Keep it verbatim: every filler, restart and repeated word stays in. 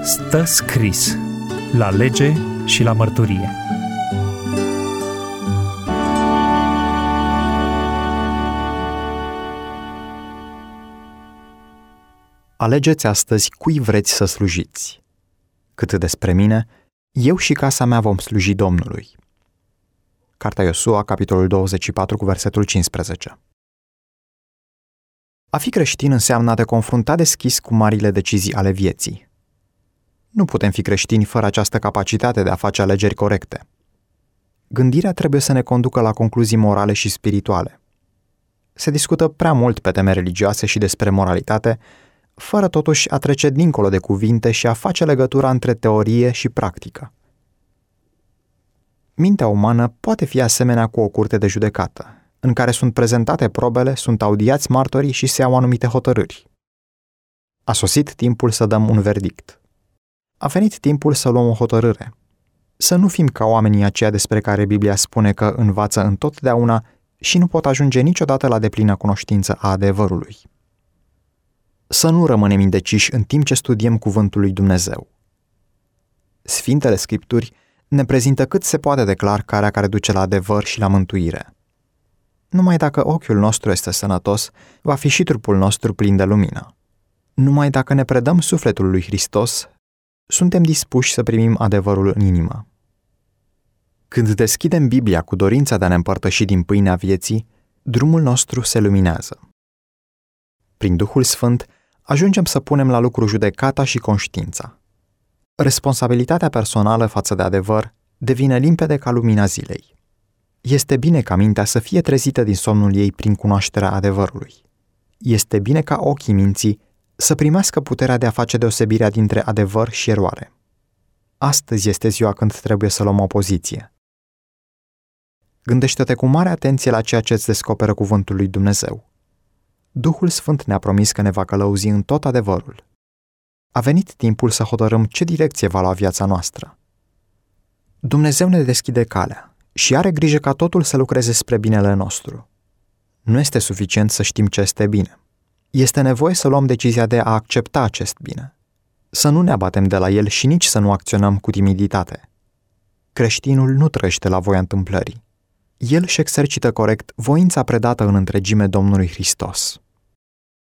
Stă scris la lege și la mărturie. Alegeți astăzi cui vreți să slujiți. Cât despre mine, eu și casa mea vom sluji Domnului. Cartea Iosua, capitolul douăzeci și patru, cu versetul cincisprezece. A fi creștin înseamnă a te confrunta deschis cu marile decizii ale vieții. Nu putem fi creștini fără această capacitate de a face alegeri corecte. Gândirea trebuie să ne conducă la concluzii morale și spirituale. Se discută prea mult pe teme religioase și despre moralitate, fără totuși a trece dincolo de cuvinte și a face legătura între teorie și practică. Mintea umană poate fi asemenea cu o curte de judecată, în care sunt prezentate probele, sunt audiați martorii și se iau anumite hotărâri. A sosit timpul să dăm un verdict. A venit timpul să luăm o hotărâre. Să nu fim ca oamenii aceia despre care Biblia spune că învață întotdeauna și nu pot ajunge niciodată la deplină cunoștință a adevărului. Să nu rămânem indeciși în timp ce studiem cuvântul lui Dumnezeu. Sfintele Scripturi ne prezintă cât se poate de clar calea care duce la adevăr și la mântuire. Numai dacă ochiul nostru este sănătos, va fi și trupul nostru plin de lumină. Numai dacă ne predăm sufletul lui Hristos, suntem dispuși să primim adevărul în inimă. Când deschidem Biblia cu dorința de a ne împărtăși din pâinea vieții, drumul nostru se luminează. Prin Duhul Sfânt, ajungem să punem la lucru judecata și conștiința. Responsabilitatea personală față de adevăr devine limpede ca lumina zilei. Este bine ca mintea să fie trezită din somnul ei prin cunoașterea adevărului. Este bine ca ochii minții să primească puterea de a face deosebirea dintre adevăr și eroare. Astăzi este ziua când trebuie să luăm o poziție. Gândește-te cu mare atenție la ceea ce îți descoperă cuvântul lui Dumnezeu. Duhul Sfânt ne-a promis că ne va călăuzi în tot adevărul. A venit timpul să hotărâm ce direcție va lua viața noastră. Dumnezeu ne deschide calea și are grijă ca totul să lucreze spre binele nostru. Nu este suficient să știm ce este bine. Este nevoie să luăm decizia de a accepta acest bine. Să nu ne abatem de la el și nici să nu acționăm cu timiditate. Creștinul nu trăiește la voia întâmplării. El își exercită corect voința predată în întregime Domnului Hristos.